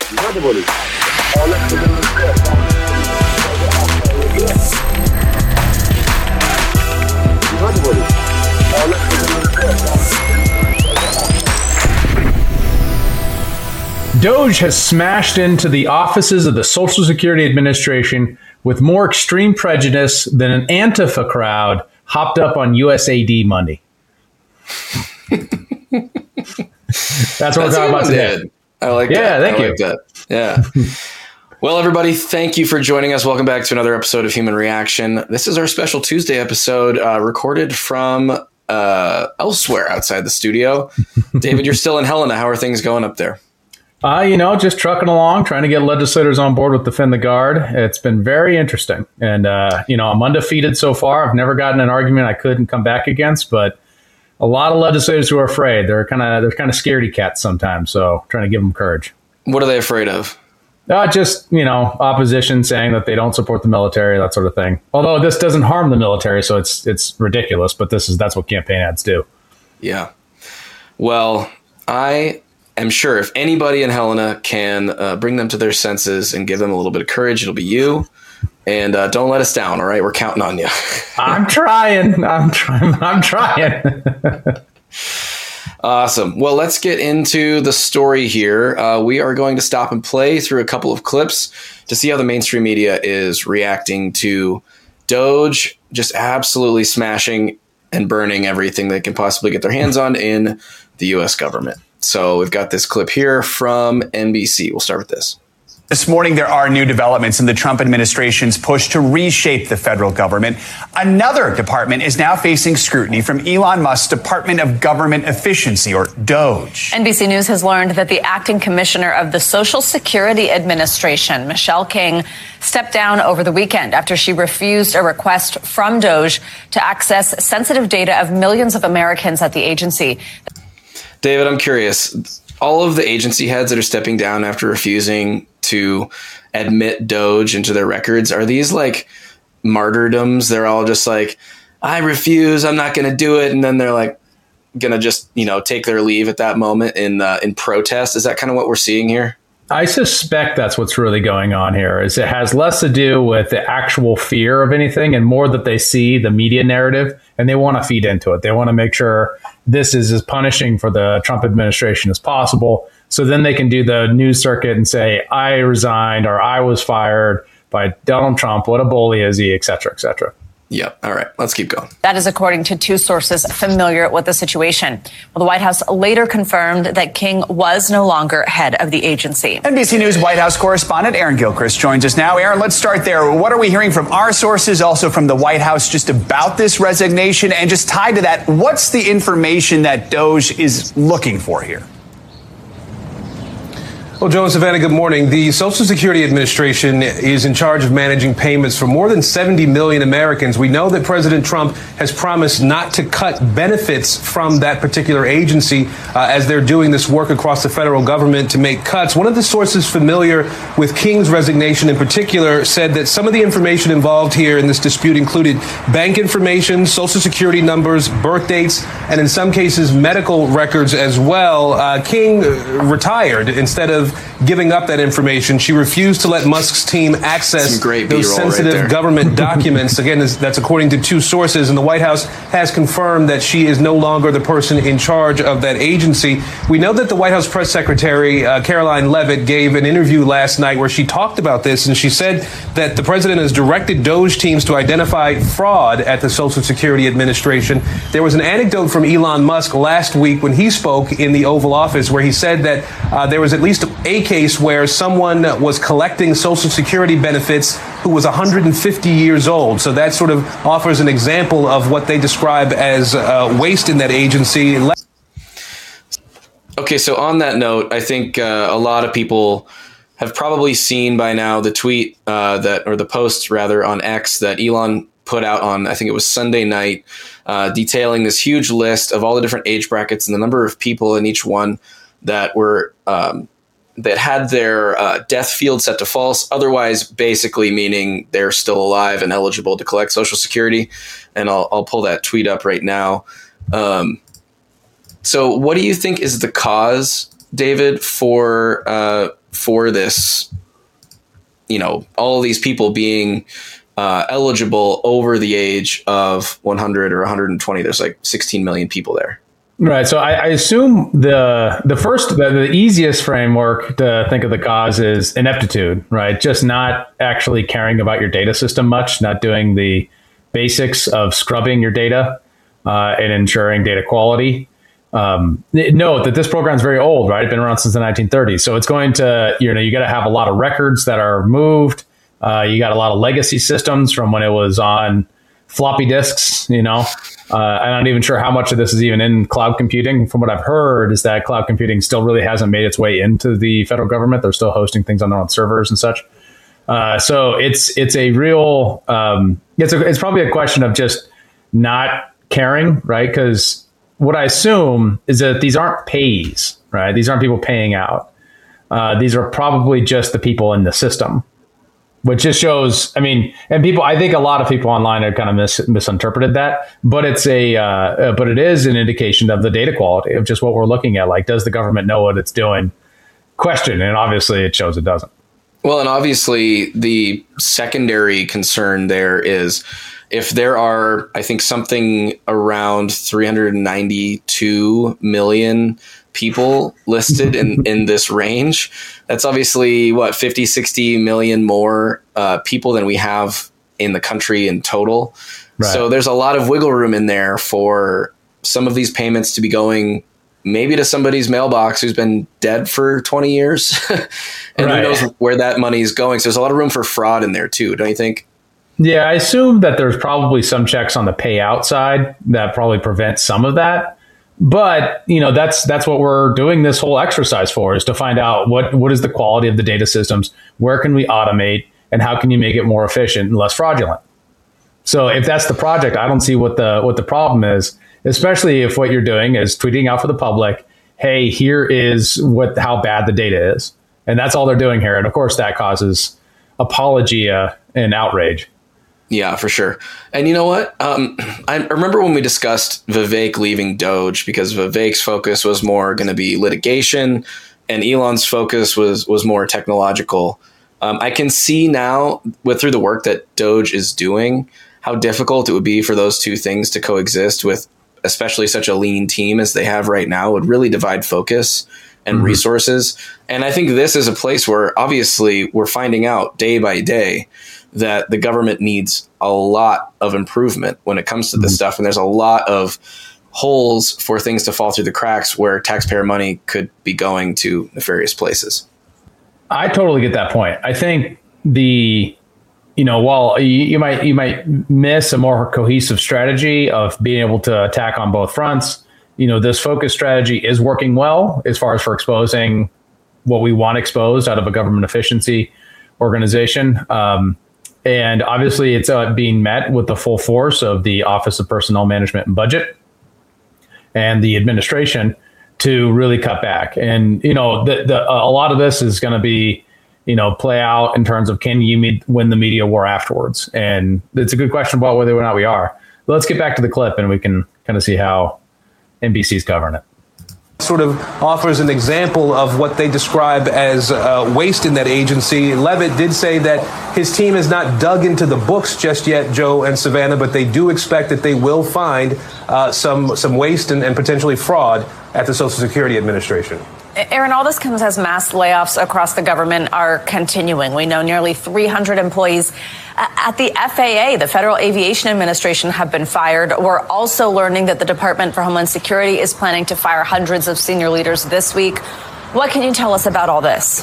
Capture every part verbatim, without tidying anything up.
Zgodzie boli. One będą Zgodzie boli. One będą Doge has smashed into the offices of the Social Security Administration with more extreme prejudice than an Antifa crowd hopped up on U S A D Monday. That's what we're talking about today. I like yeah, that. Thank I you. like that. Yeah. Well, everybody, thank you for joining us. Welcome back to another episode of Human Reaction. This is our special Tuesday episode, uh, recorded from uh, elsewhere outside the studio. David, you're still in Helena. How are things going up there? Uh, you know, just trucking along, trying to get legislators on board with Defend the Guard. It's been very interesting. And, uh, you know, I'm undefeated so far. I've never gotten an argument I couldn't come back against, but a lot of legislators who are afraid. They're kind of they're kind of scaredy cats sometimes. So trying to give them courage. What are they afraid of? Uh, just, you know, opposition saying that they don't support the military, that sort of thing. Although this doesn't harm the military, so it's it's ridiculous. But this is that's what campaign ads do. Yeah. Well, I am sure if anybody in Helena can uh, bring them to their senses and give them a little bit of courage, it'll be you. And uh, don't let us down. All right. We're counting on you. I'm trying. I'm trying. I'm trying. Awesome. Well, let's get into the story here. Uh, we are going to stop and play through a couple of clips to see how the mainstream media is reacting to Doge just absolutely smashing and burning everything they can possibly get their hands on in the U S government. So we've got this clip here from N B C. We'll start with this. This morning, there are new developments in the Trump administration's push to reshape the federal government. Another department is now facing scrutiny from Elon Musk's Department of Government Efficiency, or Doge. N B C News has learned that the acting commissioner of the Social Security Administration, Michelle King, stepped down over the weekend after she refused a request from Doge to access sensitive data of millions of Americans at the agency. David, I'm curious. All of the agency heads that are stepping down after refusing to admit Doge into their records, are these like martyrdoms? They're all just like, I refuse, I'm not going to do it. And then they're like going to just, you know, take their leave at that moment in uh, in protest. Is that kind of what we're seeing here? I suspect that's what's really going on here. Is it has less to do with the actual fear of anything and more that they see the media narrative and they want to feed into it. They want to make sure this is as punishing for the Trump administration as possible. So then they can do the news circuit and say, I resigned or I was fired by Donald Trump. What a bully is he, et cetera, et cetera. Yeah. All right. Let's keep going. That is according to two sources familiar with the situation. Well, the White House later confirmed that King was no longer head of the agency. N B C News White House correspondent Aaron Gilchrist joins us now. Aaron, let's start there. What are we hearing from our sources, also from the White House, just about this resignation? And just tied to that, what's the information that Doge is looking for here? Well, Joe and Savannah, good morning. The Social Security Administration is in charge of managing payments for more than seventy million Americans. We know that President Trump has promised not to cut benefits from that particular agency uh, as they're doing this work across the federal government to make cuts. One of the sources familiar with King's resignation in particular said that some of the information involved here in this dispute included bank information, Social Security numbers, birth dates, and in some cases medical records as well. Uh, King retired instead of giving up that information. She refused to let Musk's team access those sensitive right government documents. Again, that's according to two sources, and the White House has confirmed that she is no longer the person in charge of that agency. We know that the White House press secretary, uh, Caroline Leavitt, gave an interview last night where she talked about this, and she said that the president has directed Doge teams to identify fraud at the Social Security Administration. There was an anecdote from Elon Musk last week when he spoke in the Oval Office where he said that uh, there was at least a case where someone was collecting Social Security benefits who was one hundred fifty years old. So that sort of offers an example of what they describe as uh, waste in that agency. Okay, so on that note, I think uh, a lot of people have probably seen by now the tweet uh, that, or the post rather, on X that Elon put out on, I think it was Sunday night, uh, detailing this huge list of all the different age brackets and the number of people in each one that were um, that had their uh, death field set to false, otherwise basically meaning they're still alive and eligible to collect Social Security. And I'll, I'll pull that tweet up right now. Um, so what do you think is the cause, David, for uh, for this, you know, all these people being uh, eligible over the age of one hundred or one hundred twenty. There's like sixteen million people there. Right. So I, I assume the the first, the, the easiest framework to think of the cause is ineptitude, right? Just not actually caring about your data system much, not doing the basics of scrubbing your data uh, and ensuring data quality. Um, note that this program is very old, right? It's been around since the nineteen thirties. So it's going to, you know, you got to have a lot of records that are moved. Uh, you got a lot of legacy systems from when it was on floppy disks, you know. Uh, I'm not even sure how much of this is even in cloud computing. From what I've heard is that cloud computing still really hasn't made its way into the federal government. They're still hosting things on their own servers and such. Uh, so it's it's a real um, it's a, it's probably a question of just not caring, right? Because what I assume is that these aren't pays, right? These aren't people paying out. Uh, these are probably just the people in the system. Which just shows, I mean, and people, I think a lot of people online have kind of mis- misinterpreted that, but it's a, uh, but it is an indication of the data quality of just what we're looking at. Like, does the government know what it's doing? Question. And obviously it shows it doesn't. Well, and obviously the secondary concern there is if there are, I think, something around three hundred ninety-two million people listed in, in this range, that's obviously what, fifty, sixty million more uh, people than we have in the country in total. Right. So there's a lot of wiggle room in there for some of these payments to be going maybe to somebody's mailbox who's been dead for twenty years. And right. Who knows where that money is going. So there's a lot of room for fraud in there too, don't you think? Yeah, I assume that there's probably some checks on the payout side that probably prevent some of that. But, you know, that's that's what we're doing this whole exercise for, is to find out what, what is the quality of the data systems, where can we automate, and how can you make it more efficient and less fraudulent? So if that's the project, I don't see what the what the problem is, especially if what you're doing is tweeting out for the public, hey, here is what how bad the data is. And that's all they're doing here. And of course, that causes apologia and outrage. Yeah, for sure. And you know what? Um, I remember when we discussed Vivek leaving Doge, because Vivek's focus was more going to be litigation and Elon's focus was was more technological. Um, I can see now with through the work that Doge is doing, how difficult it would be for those two things to coexist with, especially such a lean team as they have right now. It would really divide focus and mm-hmm. resources. And I think this is a place where obviously we're finding out day by day that the government needs a lot of improvement when it comes to this mm-hmm. stuff. And there's a lot of holes for things to fall through the cracks where taxpayer money could be going to nefarious places. I totally get that point. I think the, you know, while you, you might you might miss a more cohesive strategy of being able to attack on both fronts, you know, this focus strategy is working well as far as for exposing what we want exposed out of a government efficiency organization. Um, and obviously it's uh, being met with the full force of the Office of Personnel Management and Budget and the administration to really cut back. And, you know, the, the, a lot of this is going to be, you know, play out in terms of can you meet, win the media war afterwards? And it's a good question about whether or not we are. But let's get back to the clip and we can kind of see how N B C's covering it. Sort of offers an example of what they describe as uh, waste in that agency. Levitt did say that his team has not dug into the books just yet, Joe and Savannah, but they do expect that they will find uh, some some waste and, and potentially fraud at the Social Security Administration. Aaron, all this comes as mass layoffs across the government are continuing. We know nearly three hundred employees at the F A A, the Federal Aviation Administration, have been fired. We're also learning that the Department for Homeland Security is planning to fire hundreds of senior leaders this week. What can you tell us about all this?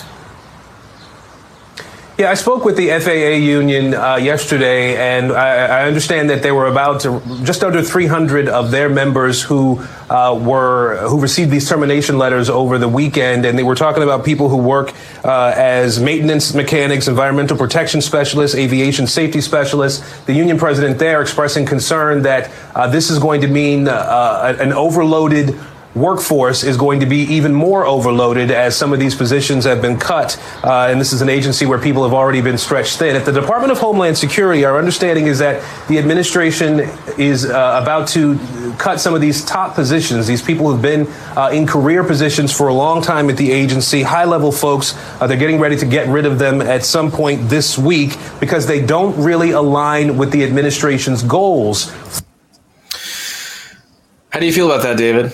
Yeah, I spoke with the F A A union uh, yesterday, and I, I understand that there were about to, just under three hundred of their members who uh, were who received these termination letters over the weekend, and they were talking about people who work uh, as maintenance mechanics, environmental protection specialists, aviation safety specialists. The union president there expressing concern that uh, this is going to mean uh, an overloaded workforce is going to be even more overloaded as some of these positions have been cut. Uh, and this is an agency where people have already been stretched thin. At the Department of Homeland Security, our understanding is that the administration is uh, about to cut some of these top positions. These people have been uh, in career positions for a long time at the agency, high-level folks. Uh, they're getting ready to get rid of them at some point this week because they don't really align with the administration's goals. How do you feel about that, David?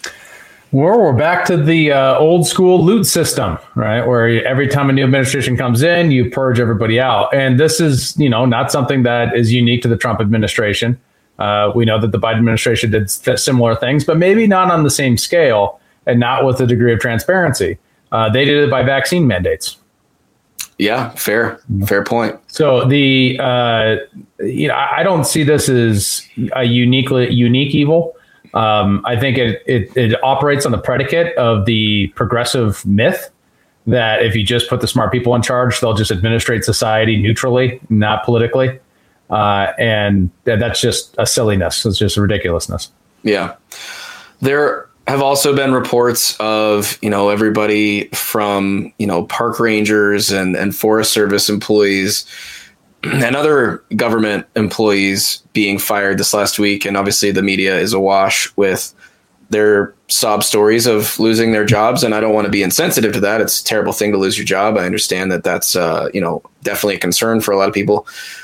Well, we're back to the uh, old school loot system, right? Where every time a new administration comes in, you purge everybody out. And this is, you know, not something that is unique to the Trump administration. Uh, we know that the Biden administration did similar things, but maybe not on the same scale and not with a degree of transparency. Uh, they did it by vaccine mandates. Yeah, fair, fair point. So the, uh, you know, I don't see this as a uniquely unique evil. Um, I think it, it it operates on the predicate of the progressive myth that if you just put the smart people in charge, they'll just administrate society neutrally, not politically. Uh, and that's just a silliness. It's just a ridiculousness. Yeah. There have also been reports of, you know, everybody from, you know, park rangers and, and Forest Service employees and other government employees being fired this last week. And obviously the media is awash with their sob stories of losing their jobs. And I don't want to be insensitive to that. It's a terrible thing to lose your job. I understand that that's, uh, you know, definitely a concern for a lot of people.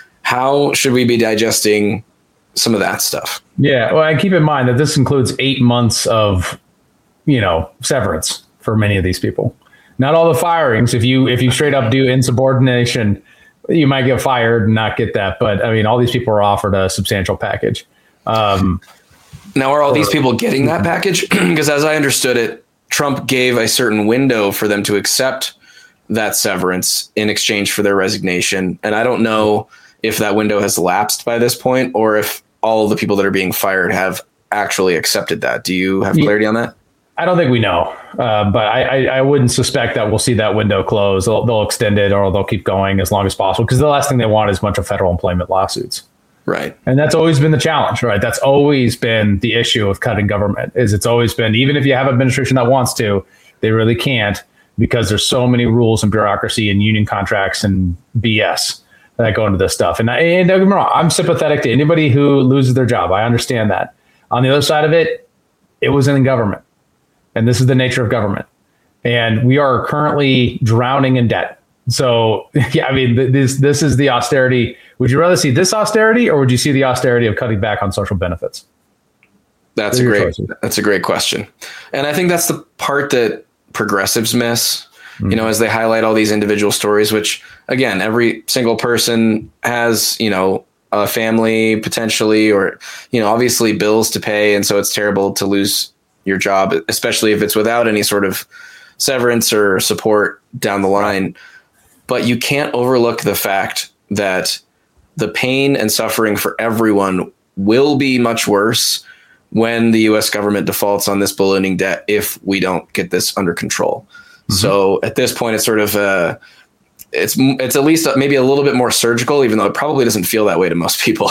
How should we be digesting some of that stuff? Yeah. Well, and keep in mind that this includes eight months of, you know, severance for many of these people. Not all the firings. If you, if you straight up do insubordination, you might get fired and not get that. But I mean, all these people are offered a substantial package. Um, now, are all these people getting that package? Because as I understood it, Trump gave a certain window for them to accept that severance in exchange for their resignation. And I don't know if that window has lapsed by this point or if all the people that are being fired have actually accepted that. Do you have clarity on that? I don't think we know, uh, but I, I, I wouldn't suspect that we'll see that window close. They'll, they'll extend it or they'll keep going as long as possible because the last thing they want is a bunch of federal employment lawsuits. Right. And that's always been the challenge, right? That's always been the issue with cutting government is it's always been, even if you have an administration that wants to, they really can't because there's so many rules and bureaucracy and union contracts and B S that go into this stuff. And, I, and don't get me wrong, I'm sympathetic to anybody who loses their job. I understand that. On the other side of it, it was in government. And this is the nature of government. And we are currently drowning in debt. So, yeah, I mean, th- this this is the austerity. Would you rather see this austerity or would you see the austerity of cutting back on social benefits? That's a great that's a great question. And I think that's the part that progressives miss, mm-hmm. you know, as they highlight all these individual stories, which, again, every single person has, you know, a family potentially or, you know, obviously bills to pay. And so it's terrible to lose your job, especially if it's without any sort of severance or support down the line. But you can't overlook the fact that the pain and suffering for everyone will be much worse when the U S government defaults on this ballooning debt if we don't get this under control. Mm-hmm. So at this point, it's sort of uh, it's it's at least maybe a little bit more surgical, even though it probably doesn't feel that way to most people.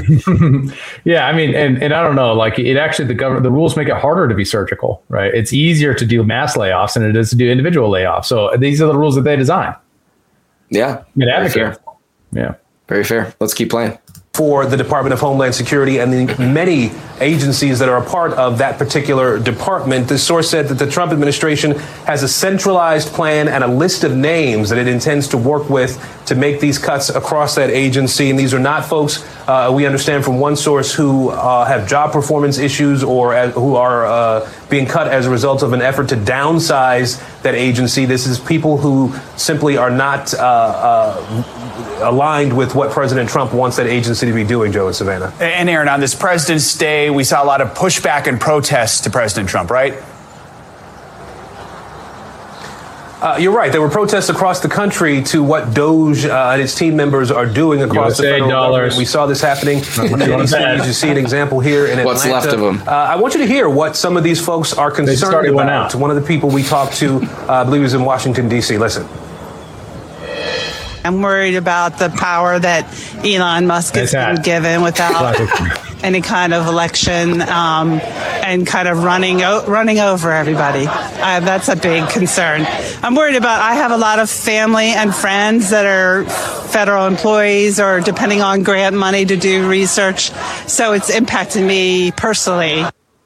Yeah, I mean, and, and I don't know, like it actually the government the rules make it harder to be surgical, right? It's easier to do mass layoffs than it is to do individual layoffs. So these are the rules that they design. Yeah, very fair. Yeah, very fair. Let's keep playing. For the Department of Homeland Security and the many agencies that are a part of that particular department. This source said that the Trump administration has a centralized plan and a list of names that it intends to work with to make these cuts across that agency. And these are not folks, uh, we understand from one source, who uh, have job performance issues or as, who are uh, being cut as a result of an effort to downsize that agency. This is people who simply are not uh, uh, aligned with what President Trump wants that agency to be doing, Joe and Savannah. And Aaron, on this President's Day, we saw a lot of pushback and protests to President Trump, right? Uh, you're right. There were protests across the country to what Doge uh, and its team members are doing across the federal government. We saw this happening in many cities. You see an example here in Atlanta. What's left of them? Uh, I want you to hear what some of these folks are concerned about. One of the people we talked to, uh, I believe, was in Washington, D C. Listen. I'm worried about the power that Elon Musk has been given without any kind of election, um, and kind of running o- running over everybody. Uh, that's a big concern. I'm worried about, I have a lot of family and friends that are federal employees or depending on grant money to do research. So it's impacting me personally.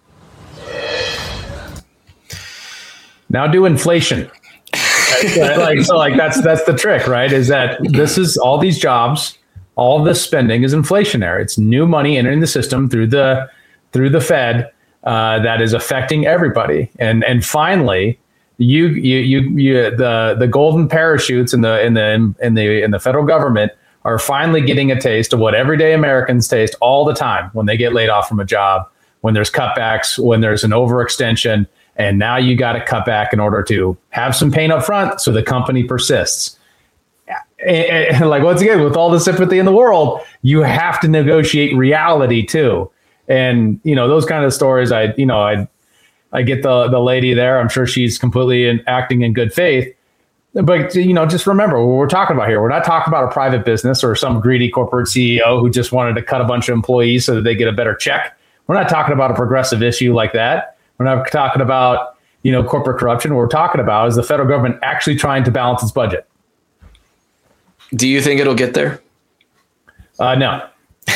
Now do inflation. like, so like that's that's the trick, right? Is that this is all these jobs, all of this spending is inflationary. It's new money entering the system through the through the Fed uh, that is affecting everybody. And and finally, you you you, you the the golden parachutes in the in the in the in the federal government are finally getting a taste of what everyday Americans taste all the time when they get laid off from a job, when there's cutbacks, when there's an overextension. And now you got to cut back in order to have some pain up front so the company persists. And, and like, once again, with all the sympathy in the world, you have to negotiate reality too. And, you know, those kind of stories, I, you know, I, I get the, the lady there. I'm sure she's completely in, acting in good faith. But, you know, just remember what we're talking about here. We're not talking about a private business or some greedy corporate C E O who just wanted to cut a bunch of employees so that they get a better check. We're not talking about a progressive issue like that. We're not talking about, you know, corporate corruption. What we're talking about is the federal government actually trying to balance its budget. Do you think it'll get there? Uh, no.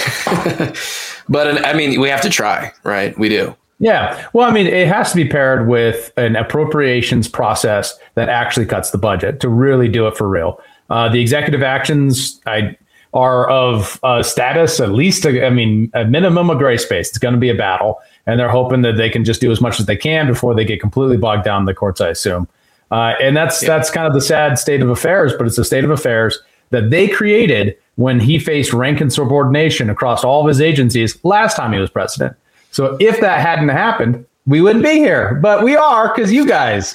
But I mean, we have to try, right? We do. Yeah. Well, I mean, it has to be paired with an appropriations process that actually cuts the budget to really do it for real. Uh, the executive actions I, are of uh, status, at least, a, I mean, a minimum of gray space. It's going to be a battle. And they're hoping that they can just do as much as they can before they get completely bogged down in the courts, I assume. Uh, and that's yeah. that's kind of the sad state of affairs, but it's a state of affairs that they created when he faced rank insubordination across all of his agencies last time he was president. So if that hadn't happened, we wouldn't be here. But we are, because you guys.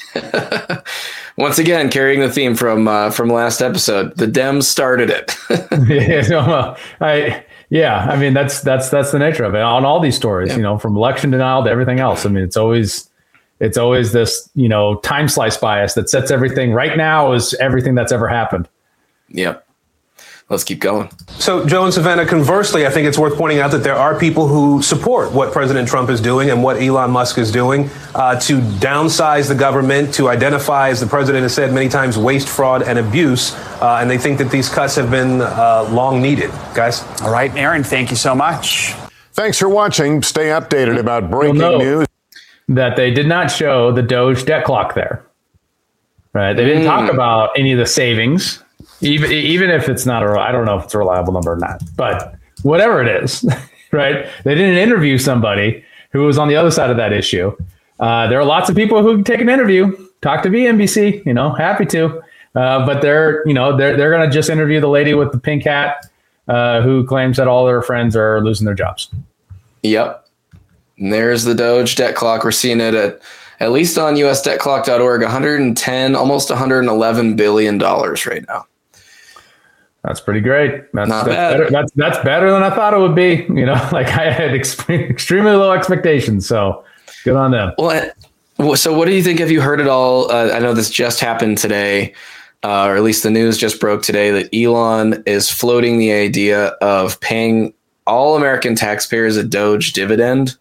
Once again, carrying the theme from uh, from last episode, the Dems started it. yeah, well, I... Yeah, I mean, that's that's that's the nature of it on all these stories, yeah. you know, from election denial to everything else. I mean, it's always it's always this, you know, time slice bias that sets everything right now is everything that's ever happened. Yep. Let's keep going. So, Joe and Savannah, conversely, I think it's worth pointing out that there are people who support what President Trump is doing and what Elon Musk is doing uh, to downsize the government, to identify, as the president has said many times, waste, fraud, and abuse. Uh, and they think that these cuts have been uh, long needed. Guys? All right, Aaron, thank you so much. Thanks for watching. Stay updated about breaking You'll know news. That they did not show the Doge debt clock there. Right? They didn't mm. talk about any of the savings. Even even if it's not a, I don't know if it's a reliable number or not, but whatever it is, right? They didn't interview somebody who was on the other side of that issue. Uh, there are lots of people who take an interview, talk to V N B C, you know, happy to, uh, but they're, you know, they're they're going to just interview the lady with the pink hat uh, who claims that all their friends are losing their jobs. Yep, and there's the Doge debt clock. We're seeing it at at least on U S debt clock dot org, one hundred ten, almost one hundred eleven billion dollars right now. That's pretty great. That's, Not that's bad. better. That's that's better than I thought it would be. You know, like I had extre- extremely low expectations. So good on them. Well, so what do you think? Have you heard it all? Uh, I know this just happened today, uh, or at least the news just broke today that Elon is floating the idea of paying all American taxpayers a Doge dividend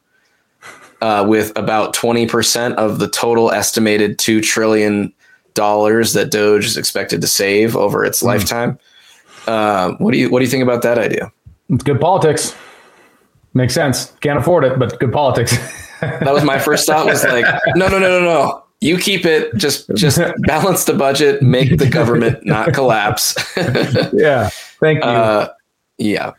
uh, with about twenty percent of the total estimated two trillion dollars that Doge is expected to save over its mm. lifetime. Uh, what do you what do you think about that idea? It's good politics. Makes sense. Can't afford it, but good politics. That was my first thought. Was like, no, no, no, no, no. You keep it. Just just balance the budget. Make the government not collapse. Yeah. Thank you. Uh, yeah.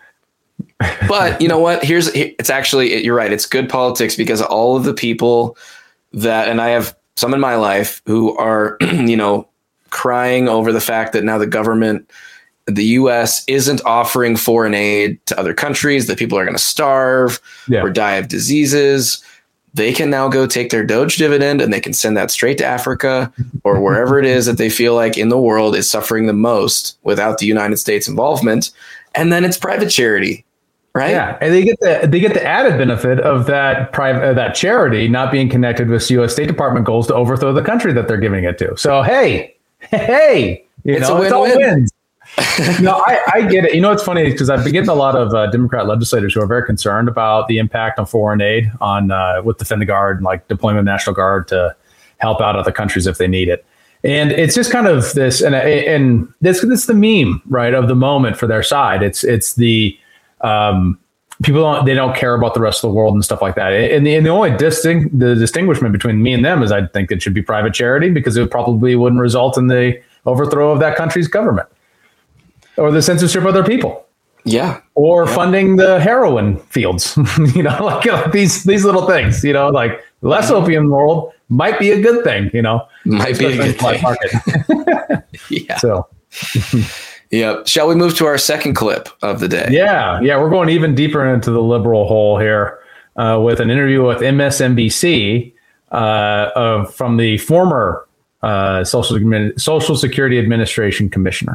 But you know what? Here's it's actually you're right. It's good politics because all of the people that, and I have some in my life who are you know crying over the fact that now the government. The U S isn't offering foreign aid to other countries, that people are going to starve yeah. or die of diseases. They can now go take their Doge dividend and they can send that straight to Africa or wherever it is that they feel like in the world is suffering the most without the United States involvement. And then it's private charity, right? Yeah, and they get the they get the added benefit of that private uh, that charity not being connected with U S State Department goals to overthrow the country that they're giving it to. So hey, hey, you it's know, a it's all win-win. wins. No, I, I get it. You know, it's funny because I've been getting a lot of uh, Democrat legislators who are very concerned about the impact on foreign aid on uh, with Defend the Guard and like deployment of National Guard to help out other countries if they need it. And it's just kind of this, and and this this is the meme, right, of the moment for their side. It's it's the um, people don't they don't care about the rest of the world and stuff like that. And the, and the only distinct the distinguishment between me and them is I think it should be private charity because it probably wouldn't result in the overthrow of that country's government. Or the censorship of their people. Yeah. Or yeah. funding the heroin fields. you know, like, like these these little things, you know, like less opium in the world might be a good thing, you know. Might be a good thing. Market. yeah. So yeah. Shall we move to our second clip of the day? Yeah. Yeah. We're going even deeper into the liberal hole here uh, with an interview with M S N B C uh, of, from the former uh, Social, Social Security Administration commissioner.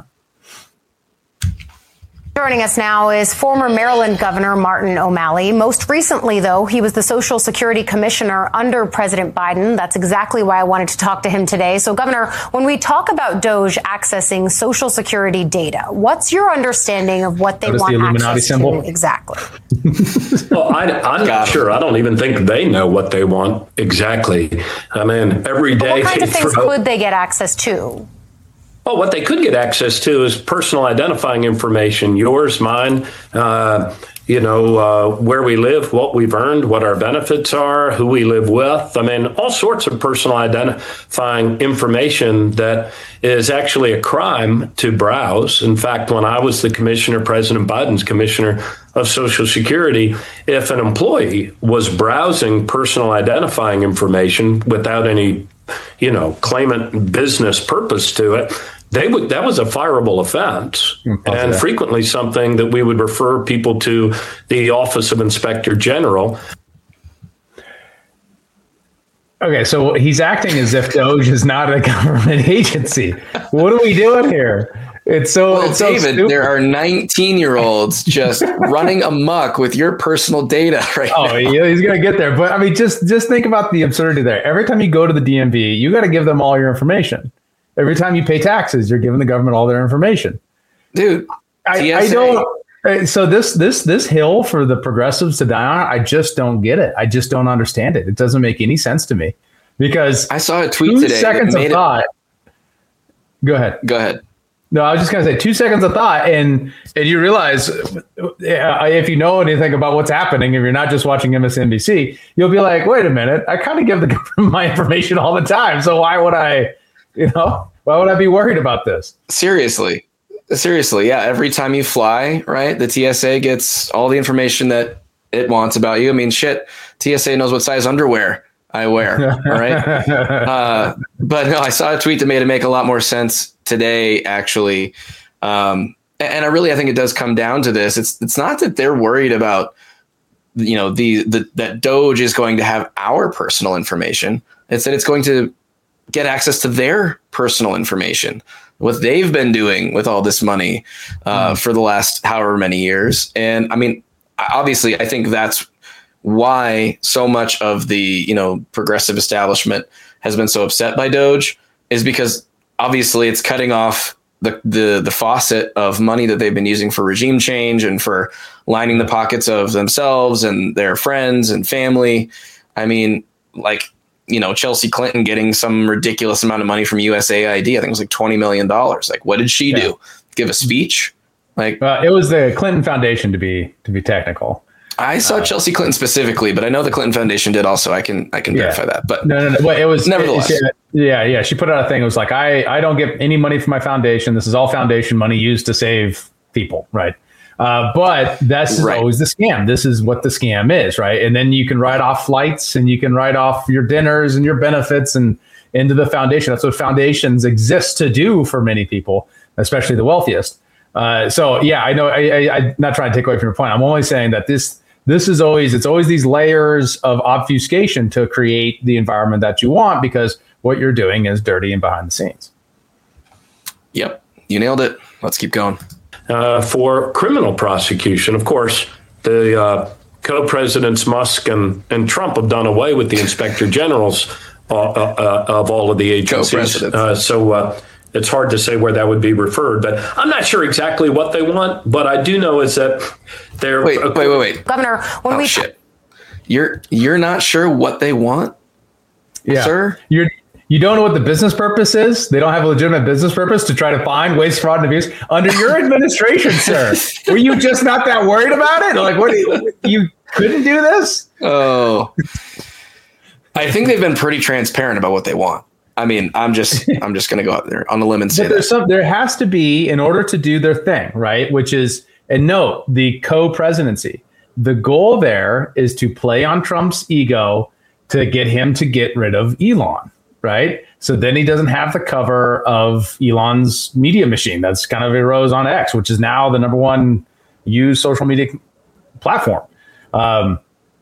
Joining us now is former Maryland Governor Martin O'Malley. Most recently, though, he was the Social Security Commissioner under President Biden. That's exactly why I wanted to talk to him today. So, Governor, when we talk about DOJ accessing Social Security data, what's your understanding of what they want the access symbol? to exactly? Well, I, I'm not sure. I don't even think they know what they want exactly. I mean, every day. But what kinds of things throw- could they get access to? Well, what they could get access to is personal identifying information, yours, mine, uh, you know, uh, where we live, what we've earned, what our benefits are, who we live with. I mean, all sorts of personal identifying information that is actually a crime to browse. In fact, when I was the commissioner, President Biden's commissioner of Social Security, if an employee was browsing personal identifying information without any, you know, claimant business purpose to it, They would that was a fireable offense, mm-hmm. and frequently something that we would refer people to the Office of Inspector General. Okay, so he's acting as if DOJ is not a government agency. What are we doing here? It's so well, it's David. So there are nineteen-year-olds just running amok with your personal data right oh, now. yeah, he's gonna get there. But I mean, just just think about the absurdity there. Every time you go to the D M V, you got to give them all your information. Every time you pay taxes, you're giving the government all their information. Dude, I, I don't. So this this this hill for the progressives to die on, I just don't get it. I just don't understand it. It doesn't make any sense to me because I saw a tweet two today. Seconds of thought. It, go ahead. Go ahead. No, I was just going to say two seconds of thought, and and you realize if you know anything about what's happening, if you're not just watching M S N B C, you'll be like, wait a minute, I kind of give the government my information all the time, so why would I? You know, why would I be worried about this? Seriously. Seriously. Yeah. Every time you fly, right, the T S A gets all the information that it wants about you. I mean, shit, T S A knows what size underwear I wear. All right. uh, but no, I saw a tweet that made it make a lot more sense today, actually. Um, and I really, I think it does come down to this. It's it's not that they're worried about, you know, the, the that DOJ is going to have our personal information. It's that it's going to get access to their personal information, what they've been doing with all this money uh, mm. for the last however many years. And I mean, obviously, I think that's why so much of the, you know, progressive establishment has been so upset by DOJ, is because obviously it's cutting off the, the, the faucet of money that they've been using for regime change and for lining the pockets of themselves and their friends and family. I mean, like, you know, Chelsea Clinton getting some ridiculous amount of money from U S A I D. I think it was like twenty million dollars. Like, what did she yeah. do? Give a speech? Like, uh, it was the Clinton Foundation to be to be technical. I saw uh, Chelsea Clinton specifically, but I know the Clinton Foundation did also. I can I can yeah. verify that. But no, no, no. Well, it was nevertheless. It, yeah, yeah. She put out a thing. It was like, I I don't get any money from my foundation. This is all foundation money used to save people, right? Uh, but that's right. always the scam. This is what the scam is, right? And then you can write off flights and you can write off your dinners and your benefits and into the foundation. That's what foundations exist to do for many people, especially the wealthiest. Uh, so, yeah, I know I, I, I'm not trying to take away from your point. I'm only saying that this this is always it's always these layers of obfuscation to create the environment that you want, because what you're doing is dirty and behind the scenes. Yep, you nailed it. Let's keep going. Uh, for criminal prosecution, of course, the uh, co-presidents Musk and, and Trump have done away with the inspector generals uh, uh, of all of the agencies. Uh, so uh, it's hard to say where that would be referred. But I'm not sure exactly what they want. But I do know is that they're wait, wait, wait, wait, Governor. When oh, we shit. You're you're not sure what they want, yeah. sir? You're you don't know what the business purpose is. They don't have a legitimate business purpose to try to find waste, fraud, and abuse under your administration, sir. Were you just not that worried about it? Like, what? You, you couldn't do this? Oh, I think they've been pretty transparent about what they want. I mean, I'm just I'm just going to go out there on a limb and say but there's that. some, there has to be, in order to do their thing, right? Which is, and note, the co-presidency. The goal there is to play on Trump's ego to get him to get rid of Elon, right? So then he doesn't have the cover of Elon's media machine that's kind of arose on X, which is now the number one used social media platform. Um,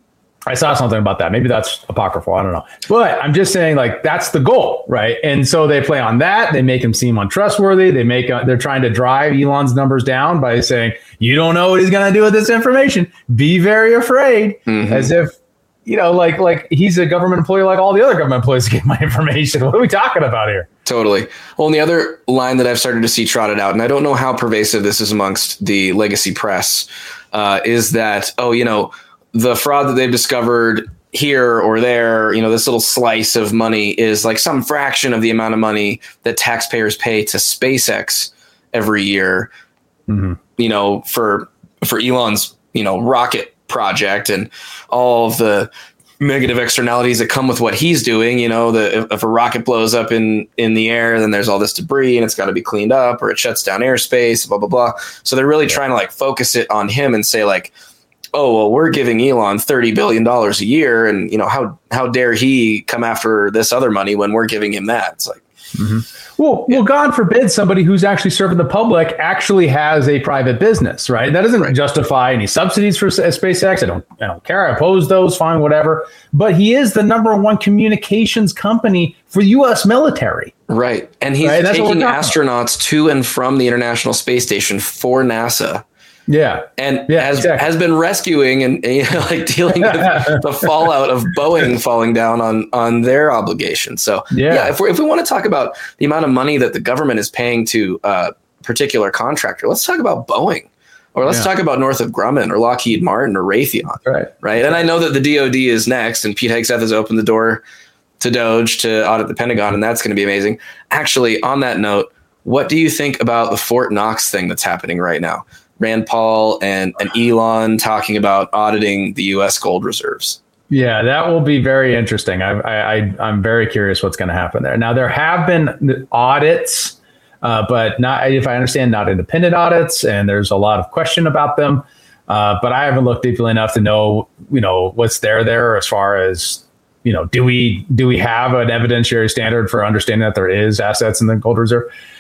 I saw something about that. Maybe that's apocryphal. I don't know. But I'm just saying, like, that's the goal, right? And so they play on that. They make him seem untrustworthy. They make uh, they're trying to drive Elon's numbers down by saying, you don't know what he's going to do with this information. Be very afraid, mm-hmm. as if, you know, like like he's a government employee like all the other government employees get my information. What are we talking about here? Totally. Well, and the other line that I've started to see trotted out, and I don't know how pervasive this is amongst the legacy press, uh, is that, oh, you know, the fraud that they've discovered here or there, you know, this little slice of money is like some fraction of the amount of money that taxpayers pay to SpaceX every year, mm-hmm. you know, for for Elon's, you know, rocket project and all of the negative externalities that come with what he's doing. You know, the, if, if a rocket blows up in, in the air, then there's all this debris and it's got to be cleaned up, or it shuts down airspace, blah, blah, blah. So they're really yeah. trying to like focus it on him and say like, oh, well, we're giving Elon thirty billion dollars a year. And, you know, how, how dare he come after this other money when we're giving him that? It's like, mm-hmm. well, yeah. well, God forbid somebody who's actually serving the public actually has a private business, right? That doesn't right. justify any subsidies for SpaceX. I don't, I don't care. I oppose those, fine, whatever. But he is the number one communications company for the U S military. Right. And he's right? taking astronauts to and from the International Space Station for NASA. Yeah. And yeah, has, exactly. has been rescuing and, you know, like dealing with the fallout of Boeing falling down on, on their obligations. So, yeah, yeah if, we if we want to talk about the amount of money that the government is paying to a particular contractor, let's talk about Boeing, or let's yeah. talk about Northrop Grumman or Lockheed Martin or Raytheon. Right. Right. And I know that the D O D is next, and Pete Hegseth has opened the door to Doge to audit the Pentagon, and that's going to be amazing. Actually, on that note, what do you think about the Fort Knox thing that's happening right now? Rand Paul and, and Elon talking about auditing the U S gold reserves. Yeah, that will be very interesting. I, I, I'm very curious what's going to happen there. Now, there have been audits, uh, but not, if I understand, not independent audits, and there's a lot of question about them. Uh, but I haven't looked deeply enough to know, you know, what's there there as far as, you know, do we do we have an evidentiary standard for understanding that there is assets in the gold reserve?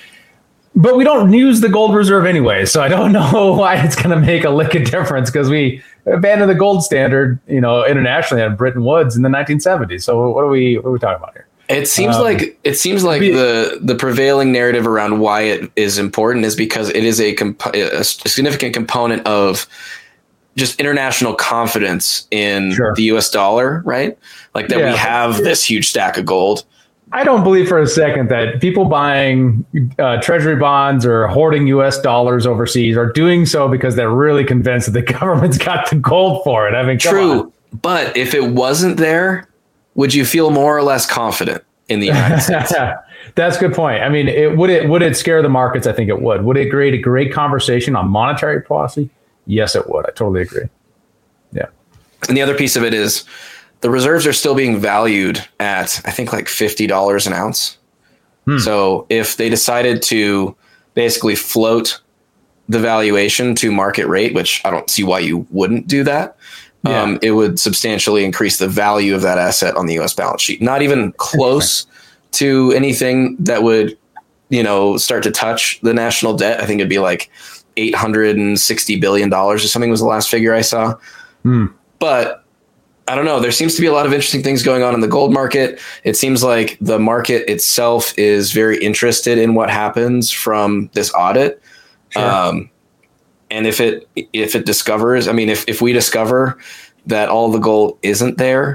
But we don't use the gold reserve anyway, so I don't know why it's going to make a lick of difference, because we abandoned the gold standard, you know, internationally at Bretton Woods in the nineteen seventies. So what are we what are we talking about here? It seems um, like it seems like the the prevailing narrative around why it is important is because it is a, comp- a significant component of just international confidence in sure. the U S dollar, right? Like that yeah. we have this huge stack of gold. I don't believe for a second that people buying uh, treasury bonds or hoarding U S dollars overseas are doing so because they're really convinced that the government's got the gold for it. I mean, true. But if it wasn't there, would you feel more or less confident in the United States? That's a good point. I mean, it, would it would it scare the markets? I think it would. Would it create a great conversation on monetary policy? Yes, it would. I totally agree. Yeah. And the other piece of it is, the reserves are still being valued at, I think, like fifty dollars an ounce. Hmm. So if they decided to basically float the valuation to market rate, which I don't see why you wouldn't do that, yeah. um, it would substantially increase the value of that asset on the U S balance sheet. Not even close to anything that would, you know, start to touch the national debt. I think it'd be like eight hundred sixty billion dollars or something was the last figure I saw. Hmm. But I don't know. There seems to be a lot of interesting things going on in the gold market. It seems like the market itself is very interested in what happens from this audit. Sure. Um, and if it if it discovers, I mean, if, if we discover that all the gold isn't there,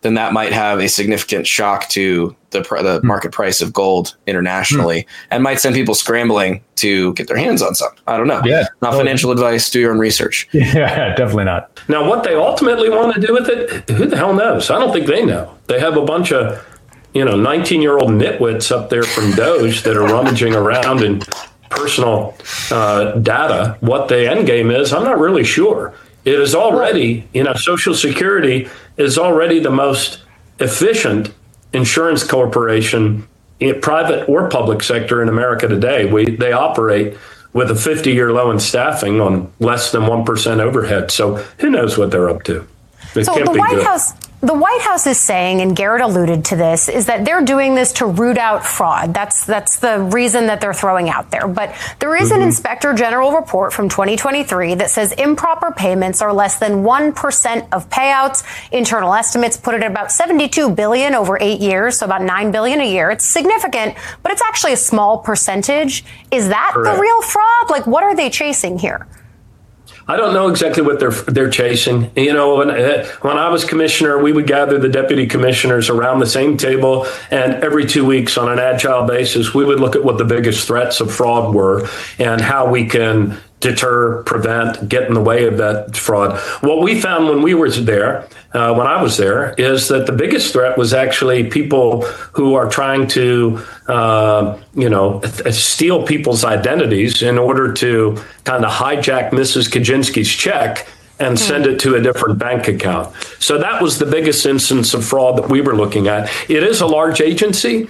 then that might have a significant shock to the pr- the market price of gold internationally, mm. and might send people scrambling to get their hands on some. I don't know. Yeah, not totally. Financial advice. Do your own research. Yeah, definitely not. Now, what they ultimately want to do with it, who the hell knows? I don't think they know. They have a bunch of, you know, nineteen-year-old nitwits up there from Doge that are rummaging around in personal uh, data. What the end game is, I'm not really sure. It is already, you know, Social Security is already the most efficient insurance corporation, in private or public sector in America today. We they operate with a fifty-year low in staffing on less than one percent overhead. So who knows what they're up to? It so can't the be White good. House. The White House is saying, and Garrett alluded to this, is that they're doing this to root out fraud. That's that's the reason that they're throwing out there. But there is mm-hmm. an Inspector General report from twenty twenty-three that says improper payments are less than one percent of payouts. Internal estimates put it at about seventy-two billion dollars over eight years, so about nine billion dollars a year. It's significant, but it's actually a small percentage. Is that Correct. The real fraud? Like, what are they chasing here? I don't know exactly what they're they're chasing. You know, when, when I was commissioner, we would gather the deputy commissioners around the same table, and every two weeks on an agile basis, we would look at what the biggest threats of fraud were and how we can deter, prevent, get in the way of that fraud. What we found when we were there, uh, when I was there, is that the biggest threat was actually people who are trying to, uh, you know, th- steal people's identities in order to kind of hijack Missus Kaczynski's check and send it to a different bank account. So that was the biggest instance of fraud that we were looking at. It is a large agency.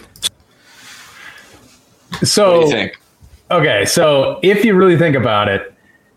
So, what do you think? Okay, so if you really think about it,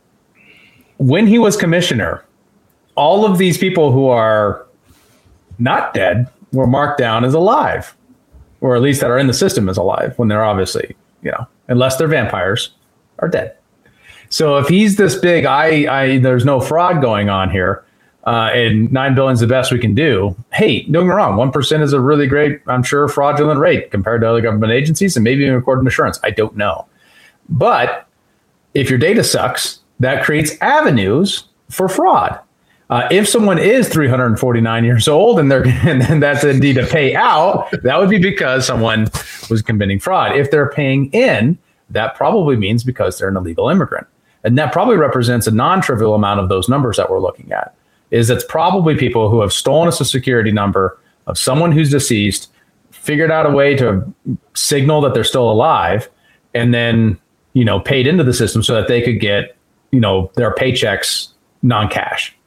when he was commissioner, all of these people who are not dead were marked down as alive, or at least that are in the system as alive, when they're obviously, you know, unless they're vampires, are dead. So if he's this big, I, I there's no fraud going on here, uh, and nine billion is the best we can do. Hey, don't get me wrong, one percent is a really great, I'm sure, fraudulent rate compared to other government agencies, and maybe even according to insurance. I don't know. But if your data sucks, that creates avenues for fraud. Uh, if someone is three hundred forty-nine years old and they're and, and that's indeed a payout, that would be because someone was committing fraud. If they're paying in, that probably means because they're an illegal immigrant. And that probably represents a non-trivial amount of those numbers that we're looking at. Is it's probably people who have stolen a social security number of someone who's deceased, figured out a way to signal that they're still alive, and then, you know, paid into the system so that they could get, you know, their paychecks non-cash.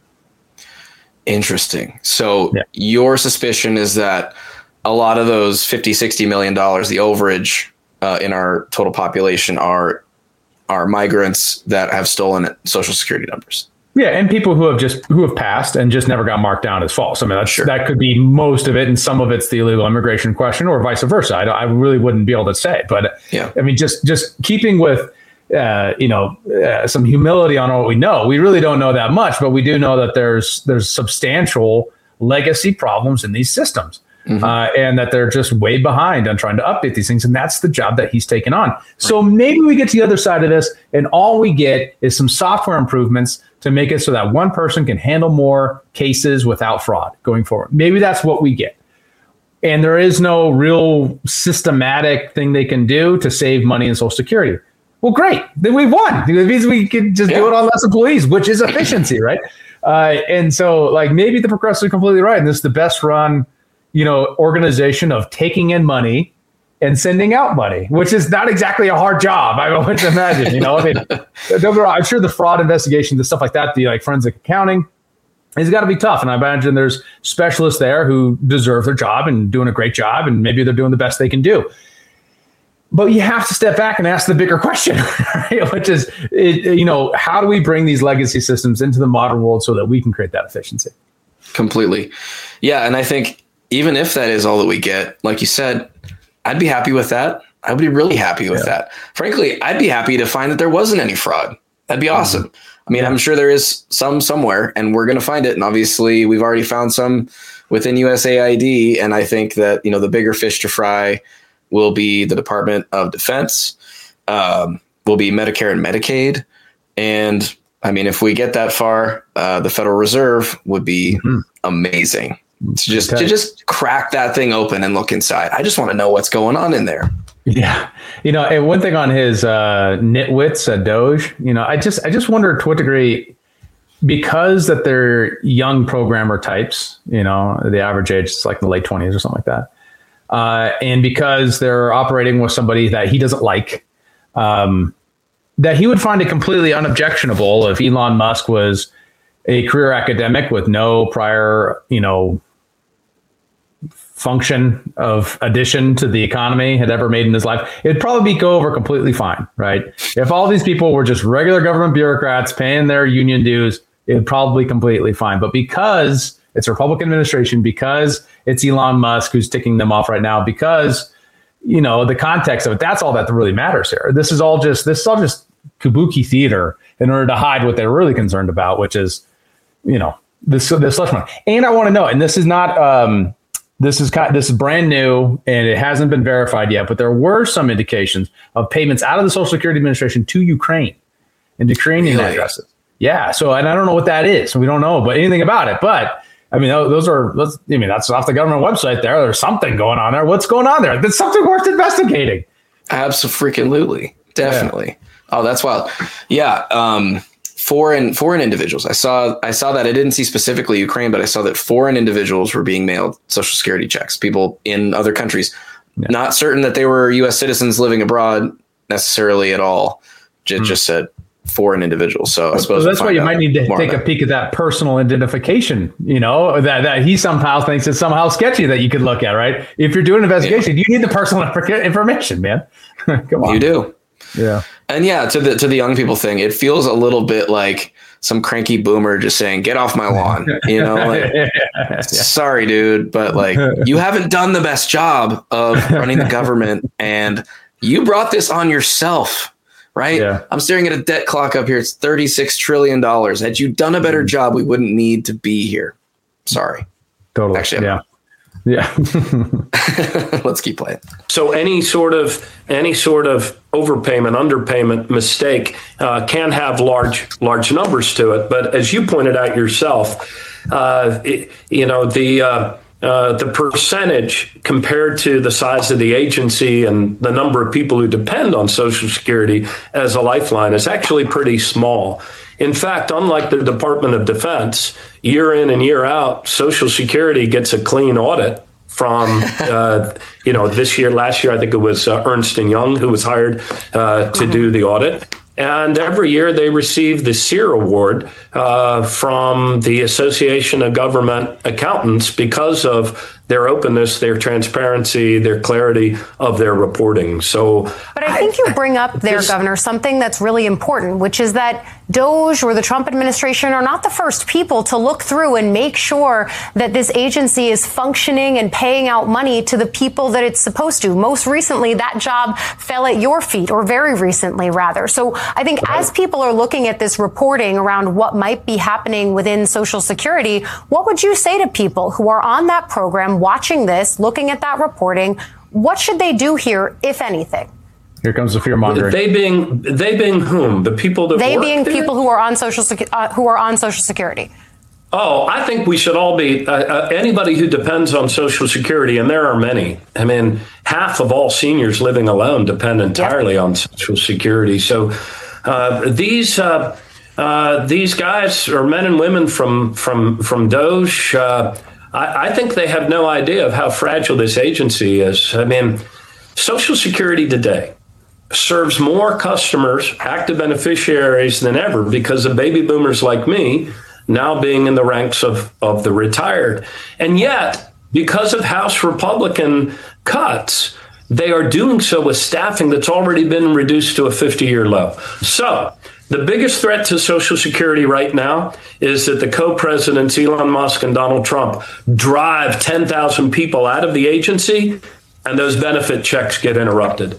Interesting. So yeah. Your suspicion is that a lot of those fifty, sixty million dollars, the overage uh, in our total population are are migrants that have stolen social security numbers. Yeah, and people who have just who have passed and just never got marked down as false. I mean, that's, sure. that could be most of it, and some of it's the illegal immigration question, or vice versa. I, I really wouldn't be able to say, but yeah. I mean, just just keeping with uh, you know uh, some humility on what we know. We really don't know that much, but we do know that there's there's substantial legacy problems in these systems. Mm-hmm. Uh, and that they're just way behind on trying to update these things. And that's the job that he's taken on. So maybe we get to the other side of this and all we get is some software improvements to make it so that one person can handle more cases without fraud going forward. Maybe that's what we get. And there is no real systematic thing they can do to save money in Social Security. Well, great. Then we've won. It means we can just yeah. do it on less employees, which is efficiency, right? Uh, and so like maybe the progressives are completely right. And this is the best run, you know, organization of taking in money and sending out money, which is not exactly a hard job. I would imagine, you know, I mean, don't get me wrong, I'm sure the fraud investigation, the stuff like that, the like forensic accounting, it's got to be tough. And I imagine there's specialists there who deserve their job and doing a great job, and maybe they're doing the best they can do. But you have to step back and ask the bigger question, right? Which is, it, you know, how do we bring these legacy systems into the modern world so that we can create that efficiency? Completely. Yeah. And I think, even if that is all that we get, like you said, I'd be happy with that. I would be really happy with yeah. that. Frankly, I'd be happy to find that there wasn't any fraud. That'd be awesome. Mm-hmm. I mean, yeah. I'm sure there is some somewhere, and we're going to find it. And obviously, we've already found some within U S A I D. And I think that, you know, the bigger fish to fry will be the Department of Defense, um, will be Medicare and Medicaid. And I mean, if we get that far, uh, the Federal Reserve would be mm-hmm. amazing. to just to just crack that thing open and look inside. I just want to know what's going on in there. Yeah. You know, and one thing on his uh, nitwits at Doge, you know, I just I just wonder to what degree, because that they're young programmer types, you know, the average age is like the late twenties or something like that. Uh, and because they're operating with somebody that he doesn't like, um, that he would find it completely unobjectionable if Elon Musk was a career academic with no prior, you know, function of addition to the economy had ever made in his life. It'd probably go over completely fine, right? If all these people were just regular government bureaucrats paying their union dues, it'd probably completely fine. But because it's a Republican administration, because it's Elon Musk who's ticking them off right now, because, you know, the context of it, that's all that really matters here. This is all just this is all just kabuki theater in order to hide what they're really concerned about, which is, you know, this this slush money. And I want to know, and this is not um, this is kind, this is brand new and it hasn't been verified yet, but there were some indications of payments out of the Social Security Administration to Ukraine and Ukrainian really? addresses. Yeah. So, and I don't know what that is. We don't know but anything about it. But I mean, those are, those, I mean, that's off the government website there. There's something going on there. What's going on there? There's something worth investigating. Absolutely. Definitely. Yeah. Oh, that's wild. Yeah. Um, foreign, foreign individuals. I saw, I saw that. I didn't see specifically Ukraine, but I saw that foreign individuals were being mailed Social Security checks, people in other countries, yeah. Not certain that they were U S citizens living abroad necessarily at all. Just, mm. just said foreign individuals. So I suppose so that's why you might need to take a peek at that personal identification, you know, that, that he somehow thinks it's somehow sketchy that you could look at, right? If you're doing an investigation, yeah. you need the personal information, man. Come on. You do. Yeah. And yeah, to the, to the young people thing, it feels a little bit like some cranky boomer just saying, get off my lawn, you know, like, yeah. sorry, dude, but like, you haven't done the best job of running the government and you brought this on yourself. Right. Yeah. I'm staring at a debt clock up here. It's thirty-six trillion dollars. Had you done a better job, we wouldn't need to be here. Sorry. Totally. Actually, yeah. Yeah. Let's keep playing. So any sort of any sort of overpayment, underpayment mistake uh, can have large, large numbers to it. But as you pointed out yourself, uh, it, you know, the uh, Uh, the percentage compared to the size of the agency and the number of people who depend on Social Security as a lifeline is actually pretty small. In fact, unlike the Department of Defense, year in and year out, Social Security gets a clean audit from, uh, you know, this year, last year, I think it was uh, Ernst and Young who was hired uh, to do the audit. And every year they receive the SEER award uh, from the Association of Government Accountants because of their openness, their transparency, their clarity of their reporting. So, but I think you bring up there, this, Governor, something that's really important, which is that Doge or the Trump administration are not the first people to look through and make sure that this agency is functioning and paying out money to the people that it's supposed to. Most recently, that job fell at your feet, or very recently, rather. So I think right. as people are looking at this reporting around what might be happening within Social Security, what would you say to people who are on that program, watching this, looking at that reporting? What should they do here, if anything? Here comes the fear mongering. They being they being whom? The people that they work being there? people who are on social uh, who are on Social Security. Oh, I think we should all be uh, uh, anybody who depends on Social Security, and there are many. I mean, half of all seniors living alone depend entirely yep. on Social Security. So uh, these uh, uh, these guys are men and women from from from Doge. Uh, I, I think they have no idea of how fragile this agency is. I mean, Social Security today serves more customers, active beneficiaries than ever because of baby boomers like me now being in the ranks of, of the retired. And yet, because of House Republican cuts, they are doing so with staffing that's already been reduced to a fifty-year low. So the biggest threat to Social Security right now is that the co-presidents, Elon Musk and Donald Trump, drive ten thousand people out of the agency, and those benefit checks get interrupted.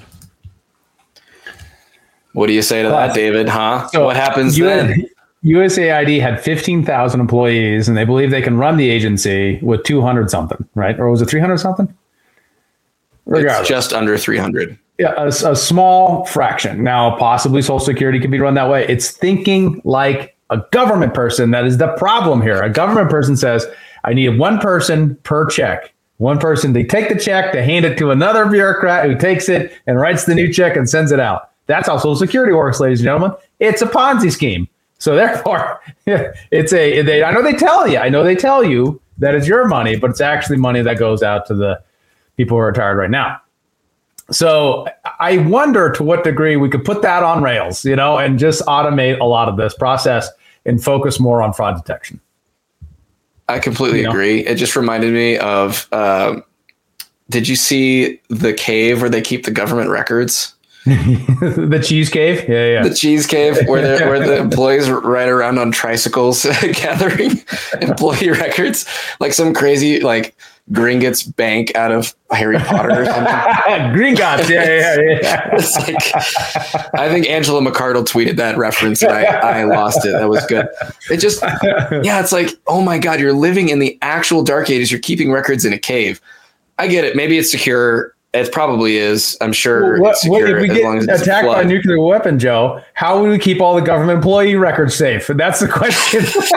What do you say to well, that, David? Huh? So what happens U- then? U S A I D had fifteen thousand employees, and they believe they can run the agency with two hundred something, right? Or was it three hundred something? Regardless. It's just under three hundred. Yeah, a, a small fraction. Now, possibly Social Security can be run that way. It's thinking like a government person that is the problem here. A government person says, I need one person per check. One person, they take the check, they hand it to another bureaucrat who takes it and writes the new check and sends it out. That's how Social Security works, ladies and gentlemen. It's a Ponzi scheme. So therefore, it's a, they, I know they tell you, I know they tell you that it's your money, but it's actually money that goes out to the people who are retired right now. So I wonder to what degree we could put that on rails, you know, and just automate a lot of this process and focus more on fraud detection. I completely You know? agree. It just reminded me of, uh, did you see the cave where they keep the government records? The cheese cave? Yeah, yeah. The cheese cave where the, where the employees ride around on tricycles gathering employee records, like some crazy like Gringotts Bank out of Harry Potter or something. Gringotts, yeah, yeah, yeah. It's like, I think Angela McArdle tweeted that reference and I, I lost it. That was good. It just, yeah, it's like, oh my God, you're living in the actual dark ages. You're keeping records in a cave. I get it. Maybe it's secure. It probably is. I'm sure What, it's what secure if we as long as get it's a attacked by a flood. nuclear weapon, Joe? How would we keep all the government employee records safe? That's the question.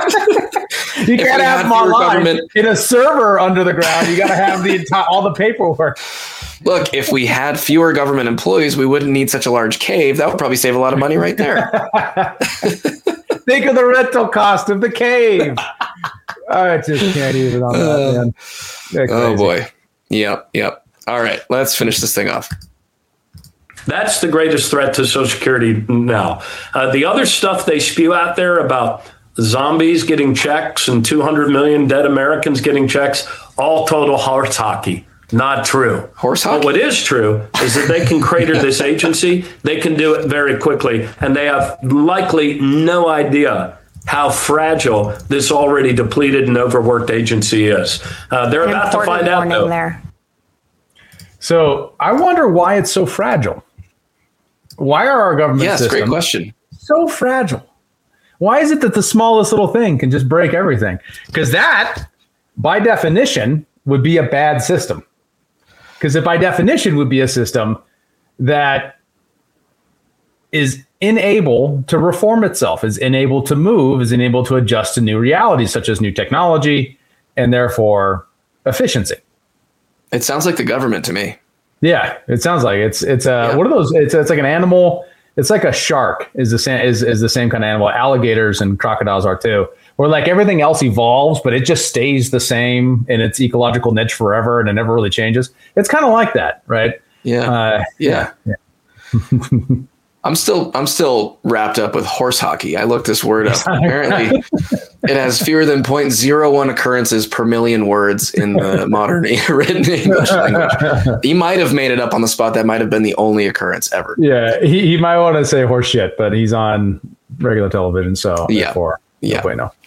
You If can't we have had them fewer online government- in a server under the ground. You got to have the entire, all the paperwork. Look, if we had fewer government employees, we wouldn't need such a large cave. That would probably save a lot of money right there. Think of the rental cost of the cave. I just can't even on that, man. They're Oh crazy. boy. Yep. Yep. All right. Let's finish this thing off. That's the greatest threat to Social Security now. Uh, the other stuff they spew out there about zombies getting checks and two hundred million dead Americans getting checks, all total horse hockey. Not true. Horse hockey? But what is true is that they can crater this agency. They can do it very quickly, and they have likely no idea how fragile this already depleted and overworked agency is. Uh, they're An about to important find out, warning though. there. So I wonder why it's so fragile. Why are our government Yes, great systems question. so fragile? Why is it that the smallest little thing can just break everything? Because that, by definition, would be a bad system. Because it, by definition, would be a system that is unable to reform itself, is unable to move, is unable to adjust to new realities, such as new technology, and therefore efficiency. It sounds like the government to me. Yeah, it sounds like it's it's a Yeah. what are those? It's it's like an animal. It's like a shark is the same is is the same kind of animal. Alligators and crocodiles are too. Where like everything else evolves, but it just stays the same in its ecological niche forever, and it never really changes. It's kind of like that, right? Yeah. Uh, yeah. I'm still I'm still wrapped up with horse hockey. I looked this word up. Apparently, it has fewer than zero point zero one occurrences per million words in the modern written English language. He might have made it up on the spot. That might have been the only occurrence ever. Yeah, he, he might want to say horse shit, but he's on regular television, so Yeah. therefore, Yeah. wait, no.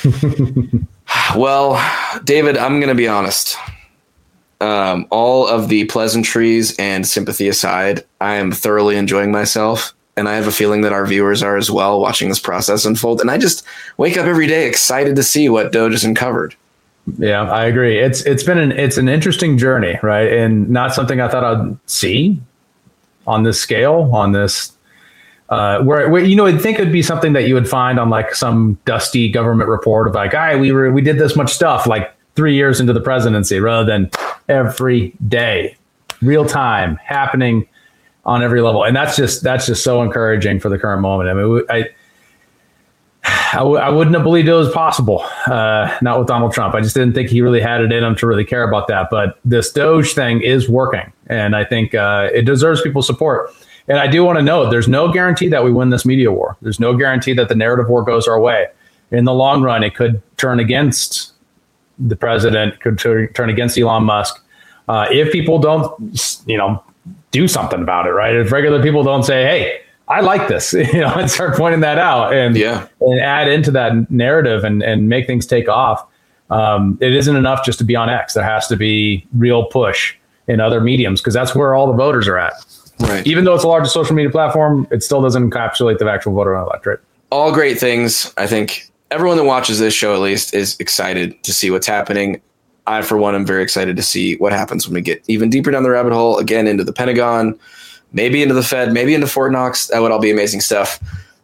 Well, David, I'm going to be honest. Um, all of the pleasantries and sympathy aside, I am thoroughly enjoying myself. And I have a feeling that our viewers are as well, watching this process unfold. And I just wake up every day excited to see what Doge has uncovered. Yeah, I agree. It's it's been an it's an interesting journey, right? And not something I thought I'd see on this scale, on this uh, where, where you know, I'd think it'd be something that you would find on like some dusty government report of like, "Hey, we were we did this much stuff like three years into the presidency," rather than every day, real time, happening on every level. And that's just that's just so encouraging for the current moment. I mean, I. I, w- I wouldn't have believed it was possible, uh, not with Donald Trump. I just didn't think he really had it in him to really care about that. But this Doge thing is working, and I think uh, it deserves people's support. And I do want to note, there's no guarantee that we win this media war. There's no guarantee that the narrative war goes our way. In the long run, it could turn against the president, could tur- turn against Elon Musk. Uh, if people don't, you know, do something about it, right? If regular people don't say, hey, I like this, you know, and start pointing that out and, Yeah. and add into that narrative and, and make things take off. Um, it isn't enough just to be on X. There has to be real push in other mediums because that's where all the voters are at. Right. Even though it's the largest social media platform, it still doesn't encapsulate the actual voter electorate. All great things. I think everyone that watches this show, at least, is excited to see what's happening. I, for one, am very excited to see what happens when we get even deeper down the rabbit hole, again, into the Pentagon, maybe into the Fed, maybe into Fort Knox. That would all be amazing stuff.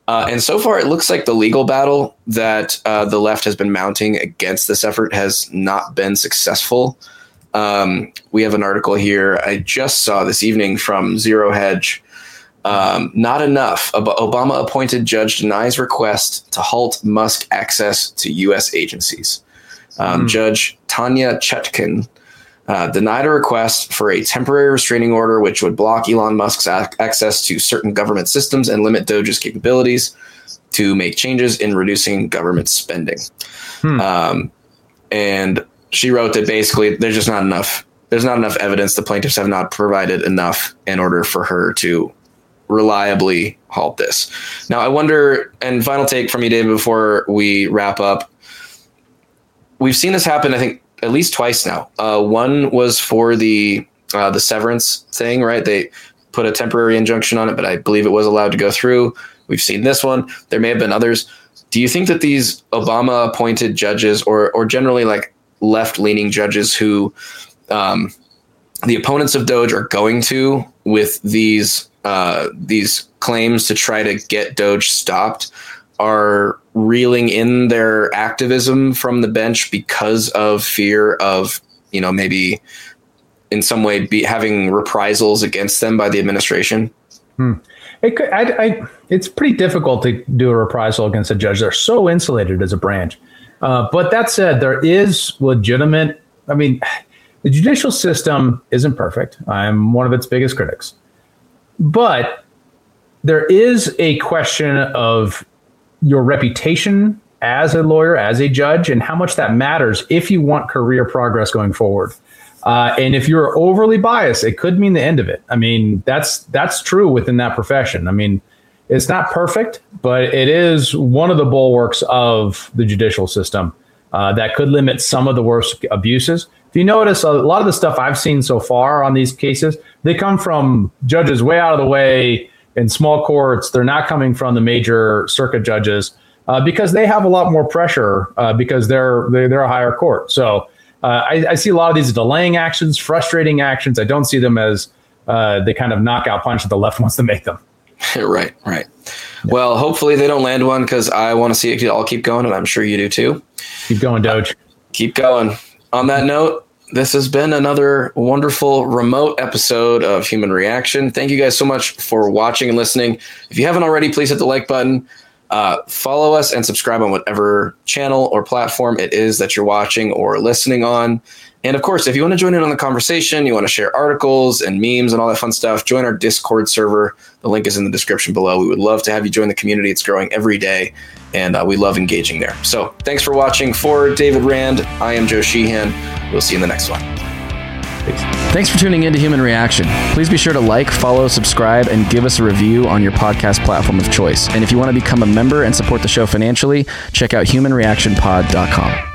Uh, and so far, it looks like the legal battle that uh, the left has been mounting against this effort has not been successful. Um, we have an article here I just saw this evening from Zero Hedge. Um, not enough. Obama-appointed judge denies request to halt Musk access to U S agencies. Um, mm. Judge Tanya Chutkin uh, denied a request for a temporary restraining order which would block Elon Musk's ac- access to certain government systems and limit Doge's capabilities to make changes in reducing government spending. Hmm. Um, and she wrote that basically there's just not enough. There's not enough evidence. The plaintiffs have not provided enough in order for her to reliably halt this. Now, I wonder, and final take from you, David, before we wrap up. We've seen this happen, I think, at least twice now. Uh, one was for the uh, the severance thing, right? They put a temporary injunction on it, but I believe it was allowed to go through. We've seen this one. There may have been others. Do you think that these Obama-appointed judges, or or generally like left-leaning judges who um, the opponents of Doge are going to with these uh, these claims to try to get Doge stopped, are reeling in their activism from the bench because of fear of, you know, maybe in some way be having reprisals against them by the administration? Hmm. It could, I, I, it's pretty difficult to do a reprisal against a judge. They're so insulated as a branch. Uh, but that said, there is legitimate. I mean, the judicial system isn't perfect. I'm one of its biggest critics. But there is a question of your reputation as a lawyer, as a judge, and how much that matters if you want career progress going forward. Uh, and if you're overly biased, it could mean the end of it. I mean, that's that's true within that profession. I mean, it's not perfect, but it is one of the bulwarks of the judicial system uh, that could limit some of the worst abuses. If you notice, a lot of the stuff I've seen so far on these cases, they come from judges way out of the way in small courts. They're not coming from the major circuit judges uh, because they have a lot more pressure uh, because they're, they're they're a higher court. So uh, I, I see a lot of these delaying actions, frustrating actions. I don't see them as uh, the kind of knockout punch that the left wants to make them. Right, right. Yeah. Well, hopefully they don't land one because I want to see it all keep going, and I'm sure you do too. Keep going, Doge. Uh, keep going. On that note, this has been another wonderful remote episode of Human Reaction. Thank you guys so much for watching and listening. If you haven't already, please hit the like button. Uh, follow us and subscribe on whatever channel or platform it is that you're watching or listening on. And of course, if you want to join in on the conversation, you want to share articles and memes and all that fun stuff, join our Discord server. The link is in the description below. We would love to have you join the community. It's growing every day, and uh, we love engaging there. So thanks for watching. For David Rand, I am Joe Sheehan. We'll see you in the next one. Peace. Thanks for tuning in to Human Reaction. Please be sure to like, follow, subscribe, and give us a review on your podcast platform of choice. And if you want to become a member and support the show financially, check out human reaction pod dot com.